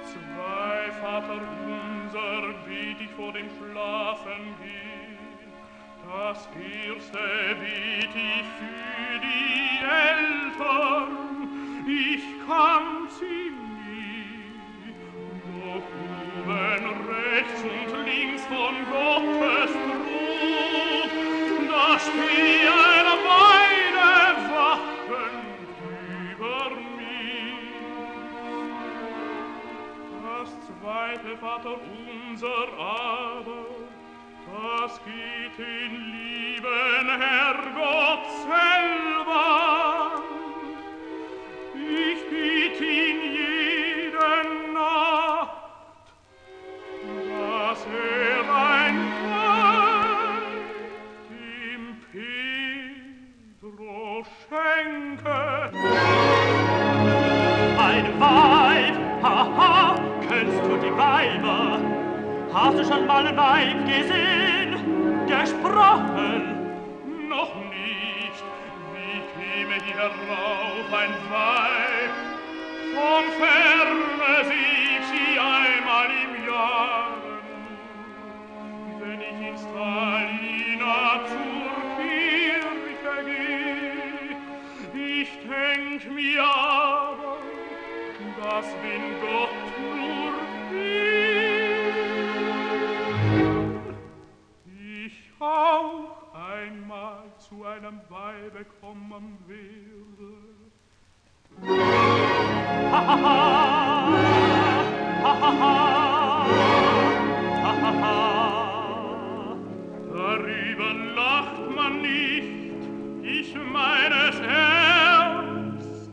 Zwei Vaterunser bet ich vor dem Schlafengehen. Das erste bet ich für die Eltern. Ich kann sie nie, doch oben rechts und links von Gottes Thron, da stehen beide wachend über mich. Das zweite Vaterunser aber, das geht den lieben Herrgott selber. Ich bitt ihn jede Nacht, dass ein Weib dem Pedro schenke. Ein Weib, haha, kennst du die Weiber? Hast du schon mal ein Weib gesehen, gesprochen? Noch nicht, wie käme hierauf ein Weib? Von Ferne sieh ich sie einmal im Jahre nur. Wenn ich in Stalina zur Kirche geh, ich denk mir aber, das bin Gott nur ich auch einmal zu einem Weibe kommen werde. Ha ha ha, ha ha ha, ha ha ha. Darüber lacht man nicht, ich meine es ernst.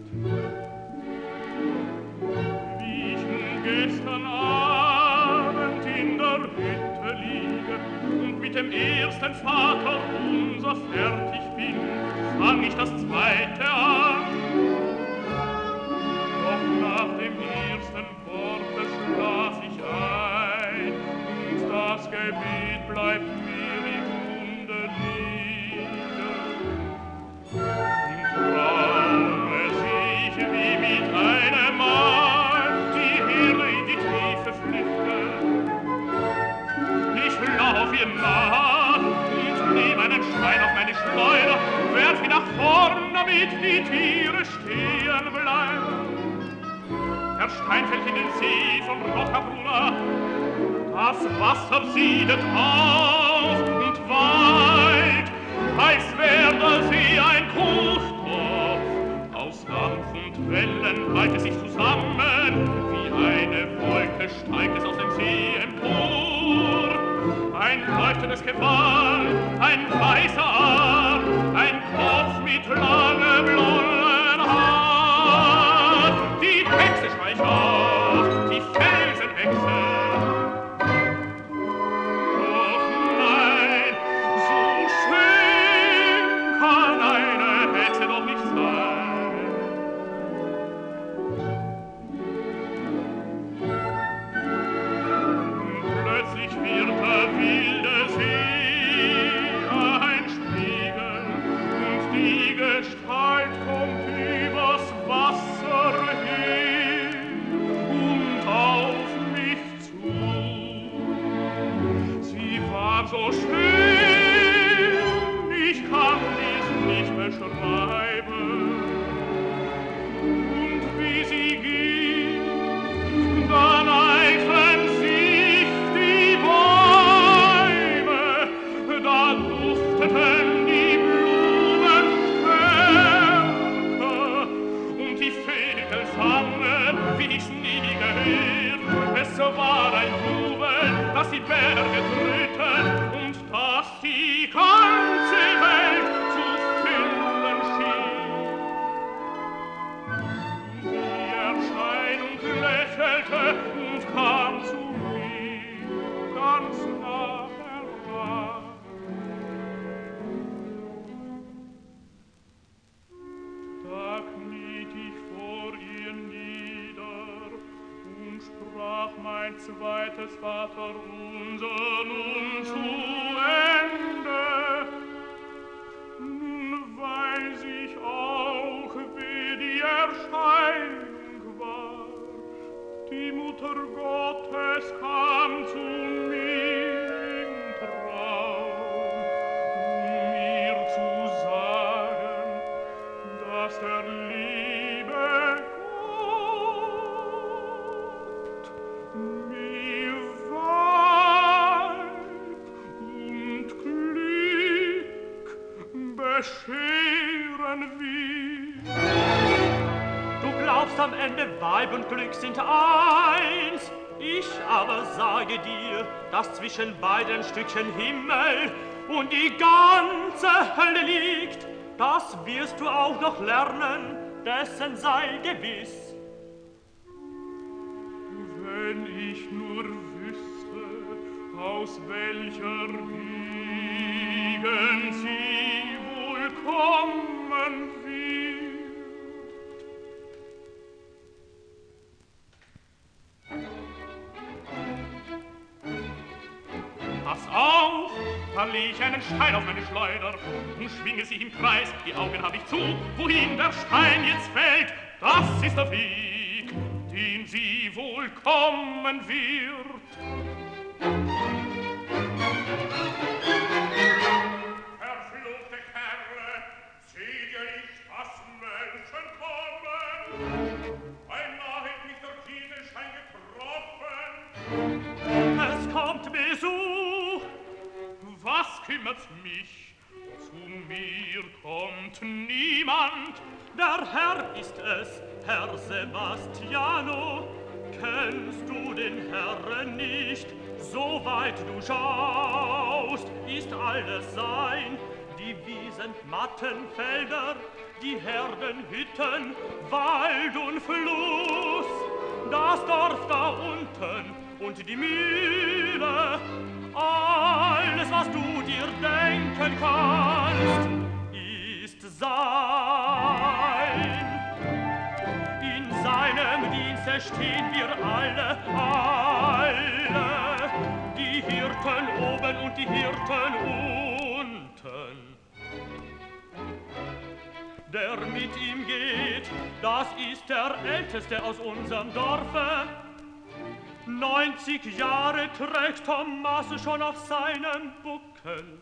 Wie ich nun gestern Abend in der Hütte liege und mit dem ersten Vater unser fertig bin, fang ich das zweite an. Doch nach dem ersten Worte schlaf ich ein und das Gebet bleibt mir im Munde liegen. Im Traume seh ich, wie mit einem Mal die Hirne in die Tiefe flüchtet. Ich lauf ihr nach und nehm einen Stein auf meine Schleuder, werf ihn nach vorn, damit die Tiere stehen bleiben. Der Stein fällt in den See von Roccabruna, das Wasser siedet auf und weit, als wär der See ein Kuchtopf. Aus Dampf und Wellen ballt es sich zusammen, wie eine Wolke steigt es aus dem See empor. Ein leuchtendes Gewand, ein weißer Arm, ein Kopf mit langem blonden Haar. Die Hexe schweigt auf, die Felsen wechseln. Doch nein, so schön kann eine Hexe doch nicht sein. Plötzlich wird der wilde See ein Spiegel und die Gestalt kommt übers Wasser hin und auf mich zu. Sie war so schön, ich kann dies nicht beschreiben. Und wie sie ging, da neigten sich die Bäume, da dufteten die Blumen stärker und die Vögel sangen, wie ich's nie gehört. Es war ein Jubel, dass die Berge trüten und dass die ganze Welt zu füllen schien. Die Erscheinung lächelte und kam zu mir ganz nah heran. Da kniet ich vor ihr nieder und sprach mein zweites Vaterunser nun zu Ende. Nun weiß ich auch, wie die Erscheinung war, Die Mutter Gottes kam zu mir im Traum, mir zu sagen, dass der liebe Gott mir Weib und Glück bescheren will. Du glaubst, am Ende Weib und Glück sind eins. Ich aber sage dir, dass zwischen beiden Stückchen Himmel und die ganze Hölle liegt. Das wirst du auch noch lernen, dessen sei gewiss. Wenn ich nur wüsste, aus welcher Gegend sie wohl kommen wird. Pass auf, da leg ich einen Stein auf meine Schleuder und schwinge sie im Kreis, die Augen hab ich zu, wohin der Stein jetzt fällt, das ist der Weg, den sie wohl kommen wird. Verfluchte Kerle, seht ihr nicht, dass Menschen kommen? Einmal hat mich der Kieselstein getroffen. Es kommt Besuch. Was kümmert's mich? Zu mir kommt niemand. Der Herr ist es, Herr Sebastiano. Kennst du den Herrn nicht? Soweit du schaust, ist alles sein. Die Wiesen, Matten, Felder, die Herdenhütten, Wald und Fluss, das Dorf da unten und die Mühle, alles, was du dir denken kannst, ist sein. In seinem Dienste stehen wir alle, die Hirten oben und die Hirten unten. Der mit ihm geht, das ist der Älteste aus unserem Dorfe. 90 Jahre trägt Thomas schon auf seinem Buckel.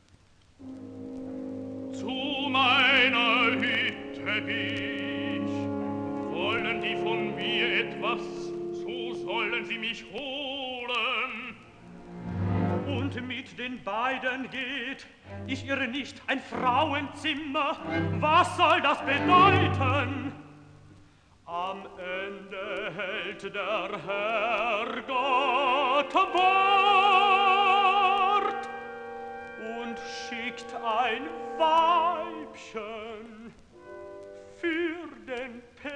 Zu meiner Hütte geh ich. Wollen die von mir etwas, so sollen sie mich holen. Und mit den beiden geht, ich irre nicht, ein Frauenzimmer. Was soll das bedeuten? Am Ende hält der Herr Gott Wort und schickt ein Weibchen für den